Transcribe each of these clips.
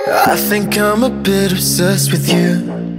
I think I'm a bit obsessed with you.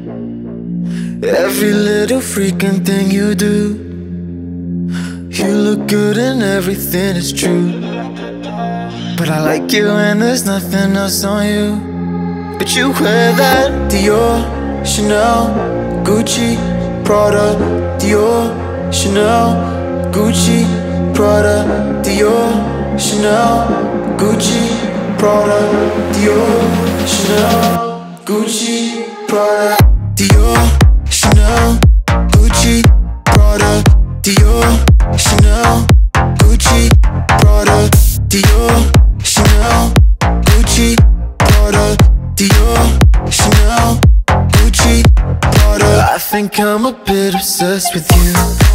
Every little freaking thing you do. You look good and everything is true, but I like you and there's nothing else on you. But you wear that Dior, Chanel, Gucci, Prada, Dior, Chanel, Gucci, Prada, Dior, Chanel, Gucci, Prada, Dior, Chanel, Gucci, Prada, Dior, Chanel, Gucci, Prada, Dior, Chanel, Gucci, Prada, Dior, Chanel, Gucci, Prada, Dior, Chanel, Gucci, Prada. I think I'm a bit obsessed with you.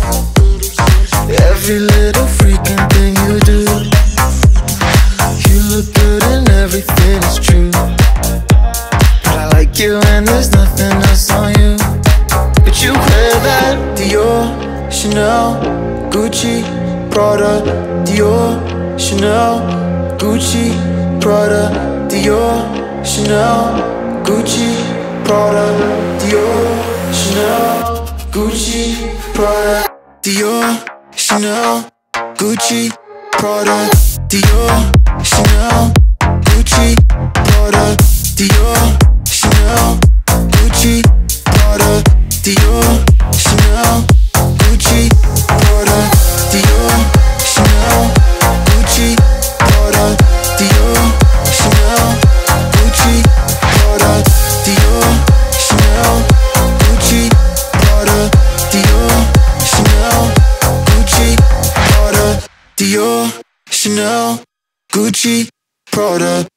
Every little freaking thing you do. You look good and everything is true, but I like you and there's nothing else on you. But you wear that Dior, Chanel, Gucci, Prada, Dior, Chanel, Gucci, Prada, Dior, Chanel, Gucci, Prada, Dior, Chanel, Gucci, Prada, Dior, Chanel, Gucci, Prada, Dior, Chanel, Gucci, Prada, Dior, Chanel, Gucci, Prada, Dior, Chanel, Gucci, Prada, Dior, Chanel, Gucci, Prada, Dior, Chanel, Gucci, Prada, Dior, Chanel, Gucci, Prada, Dior, Chanel, Gucci, Prada, Dior, Chanel, Gucci, Prada.